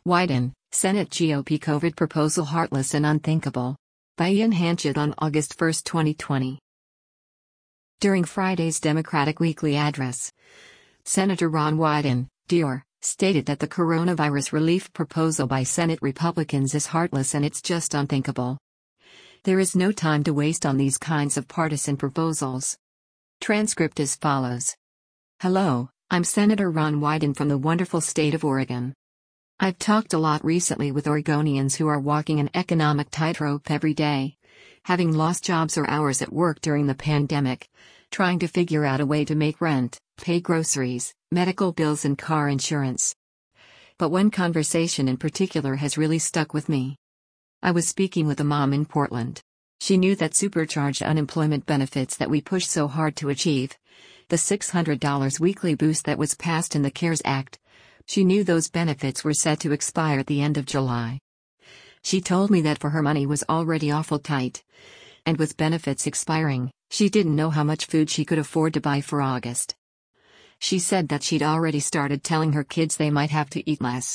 Wyden, Senate GOP COVID proposal heartless and unthinkable. By Ian Hanchett on August 1, 2020. During Friday's Democratic Weekly Address, Senator Ron Wyden, DR, stated that the coronavirus relief proposal by Senate Republicans is heartless and it's just unthinkable. There is no time to waste on these kinds of partisan proposals. Transcript as follows. Hello, I'm Senator Ron Wyden from the wonderful state of Oregon. I've talked a lot recently with Oregonians who are walking an economic tightrope every day, having lost jobs or hours at work during the pandemic, trying to figure out a way to make rent, pay groceries, medical bills and car insurance. But one conversation in particular has really stuck with me. I was speaking with a mom in Portland. She knew that supercharged unemployment benefits that we pushed so hard to achieve, the $600 weekly boost that was passed in the CARES Act, she knew those benefits were set to expire at the end of July. She told me that for her money was already awful tight. And with benefits expiring, she didn't know how much food she could afford to buy for August. She said that she'd already started telling her kids they might have to eat less.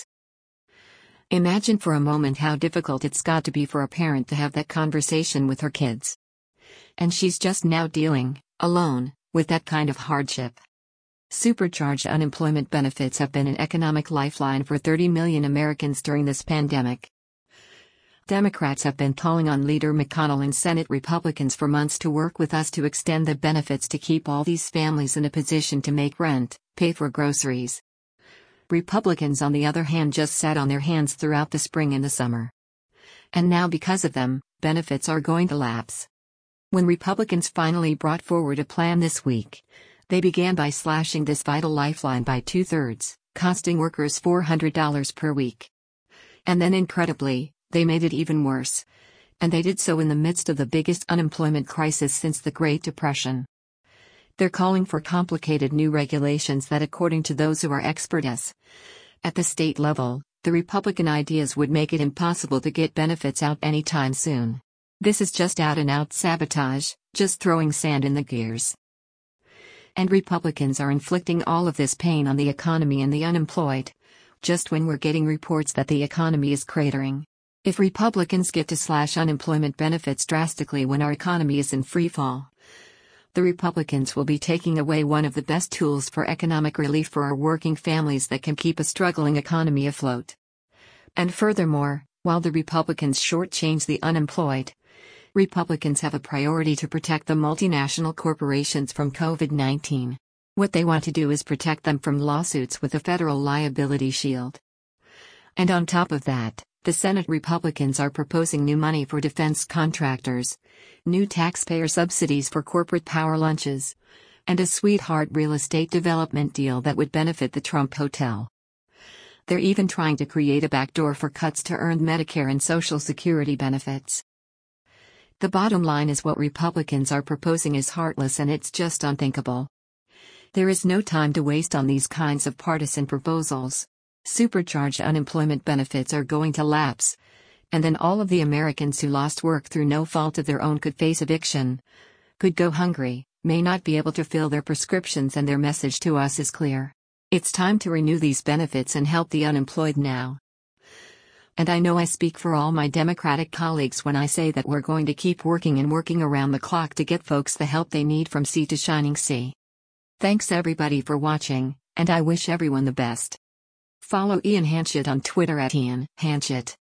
Imagine for a moment how difficult it's got to be for a parent to have that conversation with her kids. And she's just now dealing, alone, with that kind of hardship. Supercharged unemployment benefits have been an economic lifeline for 30 million Americans during this pandemic. Democrats have been calling on Leader McConnell and Senate Republicans for months to work with us to extend the benefits to keep all these families in a position to make rent, pay for groceries. Republicans, on the other hand, just sat on their hands throughout the spring and the summer. And now, because of them, benefits are going to lapse. When Republicans finally brought forward a plan this week, they began by slashing this vital lifeline by 2/3, costing workers $400 per week. And then, incredibly, they made it even worse. And they did so in the midst of the biggest unemployment crisis since the Great Depression. They're calling for complicated new regulations that, according to those who are experts at the state level, the Republican ideas would make it impossible to get benefits out anytime soon. This is just out-and-out sabotage, just throwing sand in the gears. And Republicans are inflicting all of this pain on the economy and the unemployed, just when we're getting reports that the economy is cratering. If Republicans get to slash unemployment benefits drastically when our economy is in freefall, the Republicans will be taking away one of the best tools for economic relief for our working families that can keep a struggling economy afloat. And furthermore, while the Republicans shortchange the unemployed, Republicans have a priority to protect the multinational corporations from COVID-19. What they want to do is protect them from lawsuits with a federal liability shield. And on top of that, the Senate Republicans are proposing new money for defense contractors, new taxpayer subsidies for corporate power lunches, and a sweetheart real estate development deal that would benefit the Trump Hotel. They're even trying to create a backdoor for cuts to earned Medicare and Social Security benefits. The bottom line is what Republicans are proposing is heartless and it's just unthinkable. There is no time to waste on these kinds of partisan proposals. Supercharged unemployment benefits are going to lapse, and then all of the Americans who lost work through no fault of their own could face eviction, could go hungry, may not be able to fill their prescriptions, and their message to us is clear. It's time to renew these benefits and help the unemployed now. And I know I speak for all my Democratic colleagues when I say that we're going to keep working and working around the clock to get folks the help they need from sea to shining sea. Thanks everybody for watching, and I wish everyone the best. Follow Ian Hanchett on Twitter at Ian Hanchett.